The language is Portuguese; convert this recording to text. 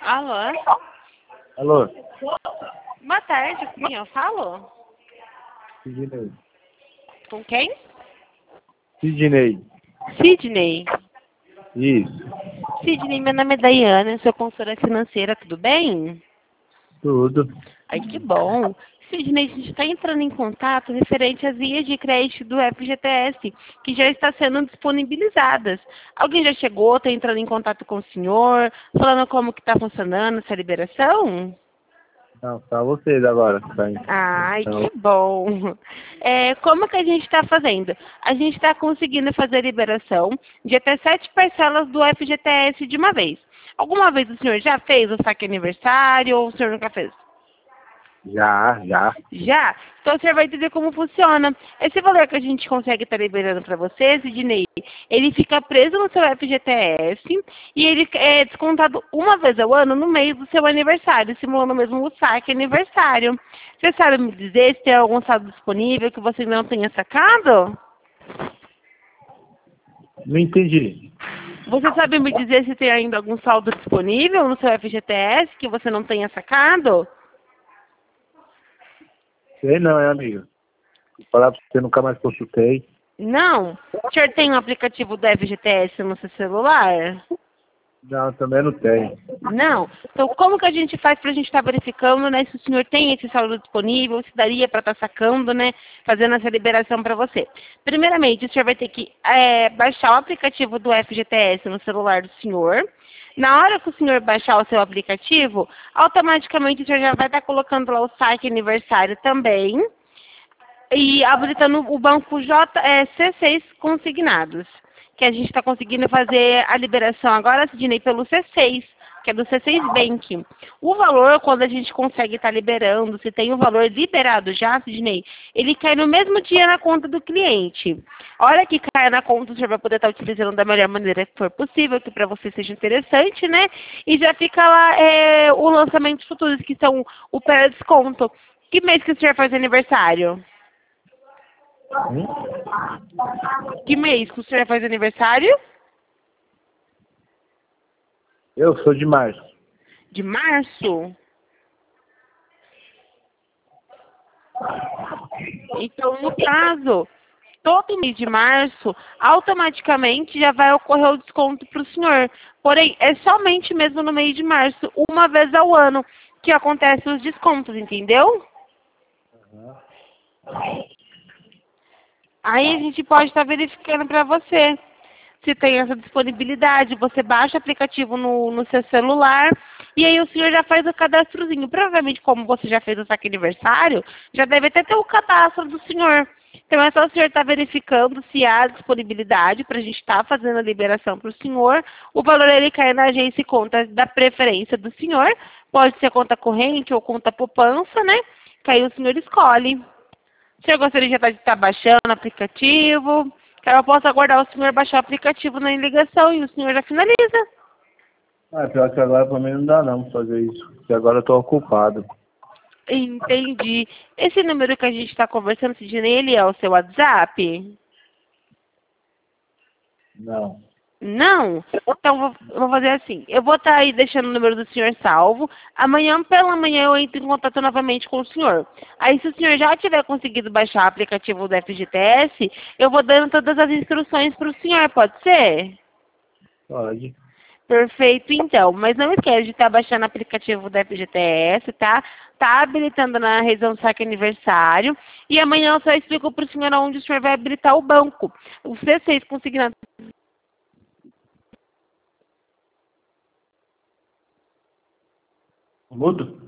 Alô? Alô? Boa tarde, com quem eu falo? Sidney. Com quem? Sidney. Sidney. Isso. Sidney, meu nome é Daiane, sou consultora financeira, tudo bem? Tudo. Ai, que bom. Sidney, a gente está entrando em contato referente às vias de crédito do FGTS, que já está sendo disponibilizadas. Alguém já chegou, está entrando em contato com o senhor, falando como que está funcionando essa liberação? Não, só vocês agora. Ai, Então, que bom. Como que a gente está fazendo? A gente está conseguindo fazer a liberação de até 7 parcelas do FGTS de uma vez. Alguma vez o senhor já fez o saque aniversário ou o senhor nunca fez? já. Já? Então o senhor vai entender como funciona. Esse valor que a gente consegue estar liberando para você, Sidney, ele fica preso no seu FGTS e ele é descontado uma vez ao ano no mês do seu aniversário, simulando mesmo o saque aniversário. Você sabe me dizer se tem algum saldo disponível que você ainda não tenha sacado? Não entendi. Você sabe me dizer se tem ainda algum saldo disponível no seu FGTS que você não tenha sacado? Sei não, amigo. Vou falar pra você, nunca mais consultei. Não? O senhor tem um aplicativo do FGTS no seu celular? Não, também não tenho. Não? Então, como que a gente faz para a gente estar verificando, né, se o senhor tem esse saldo disponível, se daria para estar sacando, né, fazendo essa liberação para você? Primeiramente, o senhor vai ter que baixar o aplicativo do FGTS no celular do senhor. Na hora que o senhor baixar o seu aplicativo, automaticamente o senhor já vai estar colocando lá o saque aniversário também e habilitando o banco C6 consignados, que a gente está conseguindo fazer a liberação agora, Sidney, pelo C6, que é do C6 Bank. O valor, quando a gente consegue estar liberando, se tem o valor liberado já, Sidney, ele cai no mesmo dia na conta do cliente. A hora que cai na conta, o senhor vai poder estar utilizando da melhor maneira que for possível, que para você seja interessante, né? E já fica lá o lançamento futuros, que são o pré-desconto. Que mês que o senhor faz aniversário? Que mês que o senhor faz aniversário? Eu sou de março. De março? Então, no caso, todo mês de março, automaticamente já vai ocorrer o desconto para o senhor. Porém, é somente mesmo no mês de março, uma vez ao ano, que acontecem os descontos, entendeu? Aí a gente pode estar verificando para você se tem essa disponibilidade. Você baixa o aplicativo no seu celular e aí o senhor já faz o cadastrozinho. Provavelmente, como você já fez o saque aniversário, já deve até ter o cadastro do senhor. Então é só o senhor estar verificando se há disponibilidade para a gente estar fazendo a liberação para o senhor. O valor ele cai na agência e conta da preferência do senhor. Pode ser conta corrente ou conta poupança, né? Que aí o senhor escolhe. O senhor gostaria de estar baixando o aplicativo? Que eu posso aguardar o senhor baixar o aplicativo na ligação e o senhor já finaliza. Pior que agora pra mim não dá não fazer isso. Porque agora eu tô ocupado. Entendi. Esse número que a gente está conversando, Sidney, ele é o seu WhatsApp? Não. Não? Então, vou fazer assim. Eu vou estar aí deixando o número do senhor salvo. Amanhã, pela manhã, eu entro em contato novamente com o senhor. Aí, se o senhor já tiver conseguido baixar o aplicativo do FGTS, eu vou dando todas as instruções para o senhor, pode ser? Pode. Perfeito, então. Mas não esquece de estar baixando o aplicativo da FGTS, tá? Tá habilitando na região saque aniversário. E amanhã eu só explico para o senhor onde o senhor vai habilitar o banco. O C6 consignado. Mudo?